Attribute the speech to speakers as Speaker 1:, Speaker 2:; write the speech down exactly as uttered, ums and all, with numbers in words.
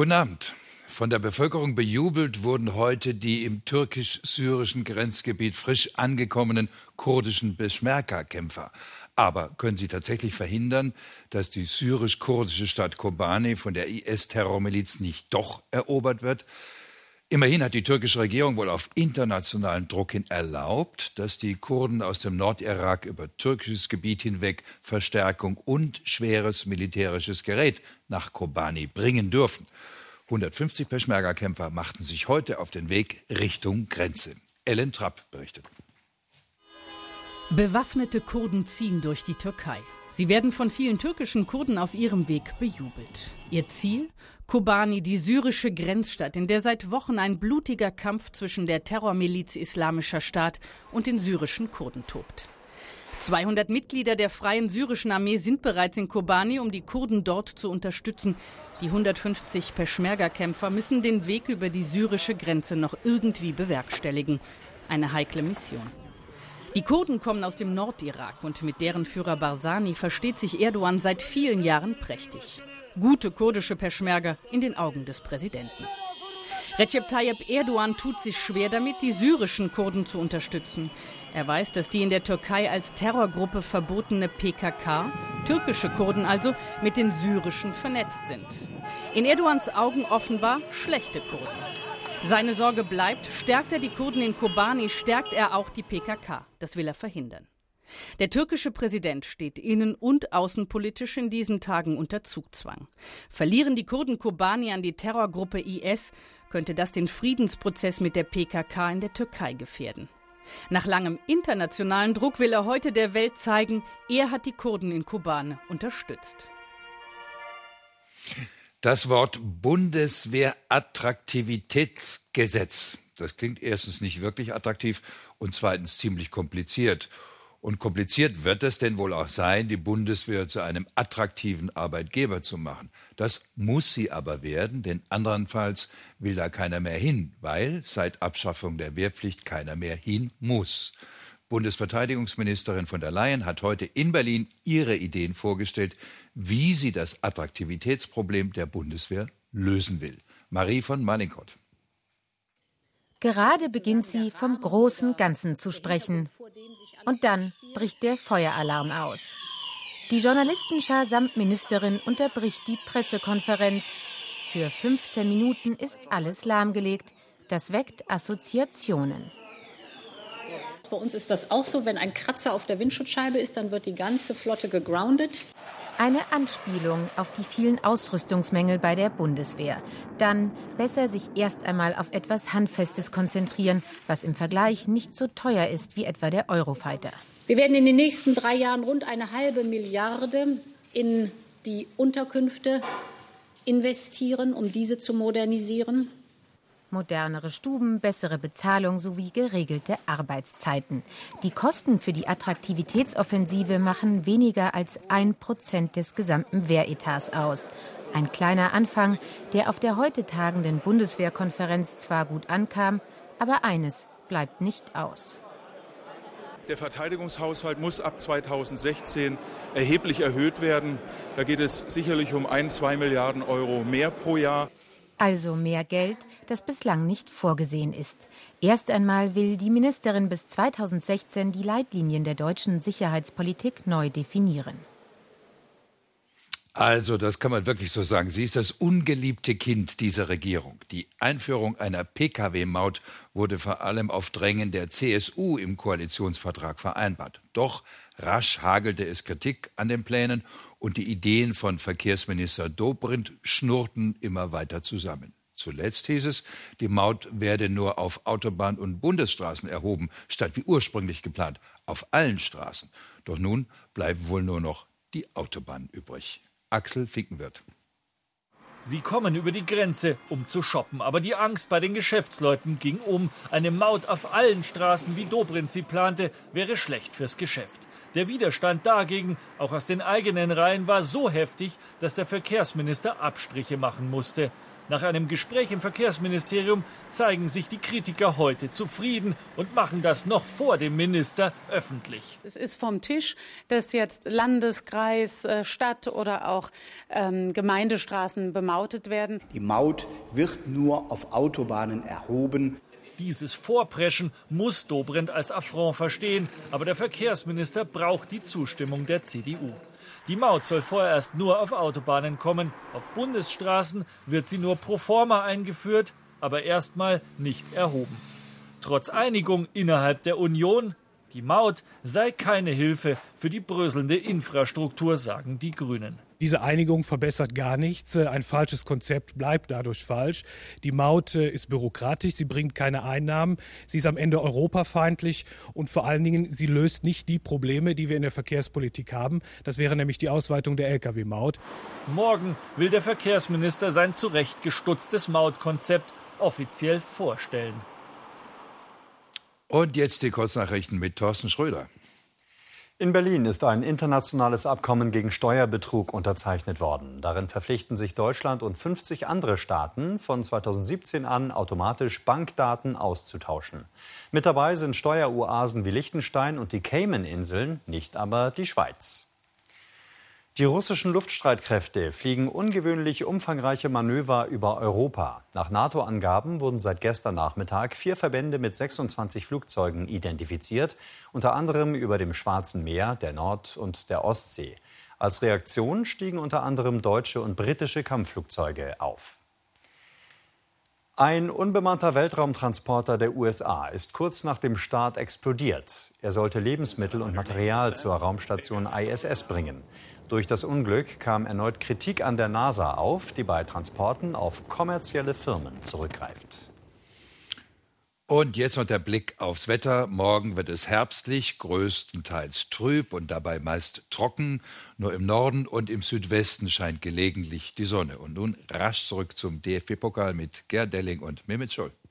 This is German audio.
Speaker 1: Guten Abend. Von der Bevölkerung bejubelt wurden heute die im türkisch-syrischen Grenzgebiet frisch angekommenen kurdischen Peschmerga-Kämpfer. Aber können sie tatsächlich verhindern, dass die syrisch-kurdische Stadt Kobani von der I S-Terrormiliz nicht doch erobert wird? Immerhin hat die türkische Regierung wohl auf internationalen Druck hin erlaubt, dass die Kurden aus dem Nordirak über türkisches Gebiet hinweg Verstärkung und schweres militärisches Gerät nach Kobani bringen dürfen. hundertfünfzig Peschmerga-Kämpfer machten sich heute auf den Weg Richtung Grenze. Ellen Trapp berichtet.
Speaker 2: Bewaffnete Kurden ziehen durch die Türkei. Sie werden von vielen türkischen Kurden auf ihrem Weg bejubelt. Ihr Ziel? Kobani, die syrische Grenzstadt, in der seit Wochen ein blutiger Kampf zwischen der Terrormiliz Islamischer Staat und den syrischen Kurden tobt. zweihundert Mitglieder der Freien Syrischen Armee sind bereits in Kobani, um die Kurden dort zu unterstützen. Die hundertfünfzig Peschmerga-Kämpfer müssen den Weg über die syrische Grenze noch irgendwie bewerkstelligen. Eine heikle Mission. Die Kurden kommen aus dem Nordirak und mit deren Führer Barzani versteht sich Erdogan seit vielen Jahren prächtig. Gute kurdische Peschmerga in den Augen des Präsidenten. Recep Tayyip Erdogan tut sich schwer damit, die syrischen Kurden zu unterstützen. Er weiß, dass die in der Türkei als Terrorgruppe verbotene P K K, türkische Kurden also, mit den syrischen vernetzt sind. In Erdogans Augen offenbar schlechte Kurden. Seine Sorge bleibt, stärkt er die Kurden in Kobani, stärkt er auch die P K K. Das will er verhindern. Der türkische Präsident steht innen- und außenpolitisch in diesen Tagen unter Zugzwang. Verlieren die Kurden Kobani an die Terrorgruppe I S, könnte das den Friedensprozess mit der P K K in der Türkei gefährden. Nach langem internationalen Druck will er heute der Welt zeigen, er hat die Kurden in Kobani unterstützt.
Speaker 1: Das Wort Bundeswehrattraktivitätsgesetz, das klingt erstens nicht wirklich attraktiv und zweitens ziemlich kompliziert. Und kompliziert wird es denn wohl auch sein, die Bundeswehr zu einem attraktiven Arbeitgeber zu machen. Das muss sie aber werden, denn andernfalls will da keiner mehr hin, weil seit Abschaffung der Wehrpflicht keiner mehr hin muss. Bundesverteidigungsministerin von der Leyen hat heute in Berlin ihre Ideen vorgestellt, wie sie das Attraktivitätsproblem der Bundeswehr lösen will. Marie von Malinkott.
Speaker 3: Gerade beginnt sie, vom großen Ganzen zu sprechen. Und dann bricht der Feueralarm aus. Die Journalistenschar samt Ministerin unterbricht die Pressekonferenz. Für fünfzehn Minuten ist alles lahmgelegt. Das weckt Assoziationen.
Speaker 4: Bei uns ist das auch so, wenn ein Kratzer auf der Windschutzscheibe ist, dann wird die ganze Flotte gegroundet.
Speaker 3: Eine Anspielung auf die vielen Ausrüstungsmängel bei der Bundeswehr. Dann besser sich erst einmal auf etwas Handfestes konzentrieren, was im Vergleich nicht so teuer ist wie etwa der Eurofighter.
Speaker 4: Wir werden in den nächsten drei Jahren rund eine halbe Milliarde in die Unterkünfte investieren, um diese zu modernisieren.
Speaker 3: Modernere Stuben, bessere Bezahlung sowie geregelte Arbeitszeiten. Die Kosten für die Attraktivitätsoffensive machen weniger als ein Prozent des gesamten Wehretats aus. Ein kleiner Anfang, der auf der heute tagenden Bundeswehrkonferenz zwar gut ankam, aber eines bleibt nicht aus.
Speaker 5: Der Verteidigungshaushalt muss ab zweitausendsechzehn erheblich erhöht werden. Da geht es sicherlich um ein, zwei Milliarden Euro mehr pro Jahr.
Speaker 3: Also mehr Geld, das bislang nicht vorgesehen ist. Erst einmal will die Ministerin bis zweitausendsechzehn die Leitlinien der deutschen Sicherheitspolitik neu definieren.
Speaker 1: Also, das kann man wirklich so sagen. Sie ist das ungeliebte Kind dieser Regierung. Die Einführung einer P K W-Maut wurde vor allem auf Drängen der C S U im Koalitionsvertrag vereinbart. Doch rasch hagelte es Kritik an den Plänen und die Ideen von Verkehrsminister Dobrindt schnurrten immer weiter zusammen. Zuletzt hieß es, die Maut werde nur auf Autobahn- und Bundesstraßen erhoben, statt wie ursprünglich geplant auf allen Straßen. Doch nun bleiben wohl nur noch die Autobahnen übrig. Axel Finkenwirth.
Speaker 6: Sie kommen über die Grenze, um zu shoppen. Aber die Angst bei den Geschäftsleuten ging um. Eine Maut auf allen Straßen, wie Dobrindt sie plante, wäre schlecht fürs Geschäft. Der Widerstand dagegen, auch aus den eigenen Reihen, war so heftig, dass der Verkehrsminister Abstriche machen musste. Nach einem Gespräch im Verkehrsministerium zeigen sich die Kritiker heute zufrieden und machen das noch vor dem Minister öffentlich.
Speaker 7: Es ist vom Tisch, dass jetzt Landeskreis, Stadt oder auch ähm, Gemeindestraßen bemautet werden.
Speaker 8: Die Maut wird nur auf Autobahnen erhoben.
Speaker 6: Dieses Vorpreschen muss Dobrindt als Affront verstehen, aber der Verkehrsminister braucht die Zustimmung der C D U. Die Maut soll vorerst nur auf Autobahnen kommen. Auf Bundesstraßen wird sie nur pro forma eingeführt, aber erstmal nicht erhoben. Trotz Einigung innerhalb der Union, die Maut sei keine Hilfe für die bröselnde Infrastruktur, sagen die Grünen.
Speaker 9: Diese Einigung verbessert gar nichts. Ein falsches Konzept bleibt dadurch falsch. Die Maut ist bürokratisch, sie bringt keine Einnahmen, sie ist am Ende europafeindlich und vor allen Dingen, sie löst nicht die Probleme, die wir in der Verkehrspolitik haben. Das wäre nämlich die Ausweitung der L K W-Maut.
Speaker 6: Morgen will der Verkehrsminister sein zurechtgestutztes Mautkonzept offiziell vorstellen.
Speaker 1: Und jetzt die Kurznachrichten mit Thorsten Schröder.
Speaker 10: In Berlin ist ein internationales Abkommen gegen Steuerbetrug unterzeichnet worden. Darin verpflichten sich Deutschland und fünfzig andere Staaten, von zweitausendsiebzehn an automatisch Bankdaten auszutauschen. Mit dabei sind Steueroasen wie Liechtenstein und die Cayman-Inseln, nicht aber die Schweiz. Die russischen Luftstreitkräfte fliegen ungewöhnlich umfangreiche Manöver über Europa. Nach NATO-Angaben wurden seit gestern Nachmittag vier Verbände mit sechsundzwanzig Flugzeugen identifiziert, unter anderem über dem Schwarzen Meer, der Nord- und der Ostsee. Als Reaktion stiegen unter anderem deutsche und britische Kampfflugzeuge auf. Ein unbemannter Weltraumtransporter der U S A ist kurz nach dem Start explodiert. Er sollte Lebensmittel und Material zur Raumstation I S S bringen. Durch das Unglück kam erneut Kritik an der NASA auf, die bei Transporten auf kommerzielle Firmen zurückgreift.
Speaker 1: Und jetzt noch der Blick aufs Wetter. Morgen wird es herbstlich, größtenteils trüb und dabei meist trocken. Nur im Norden und im Südwesten scheint gelegentlich die Sonne. Und nun rasch zurück zum D F B-Pokal mit Gerd Delling und Mehmet Scholl.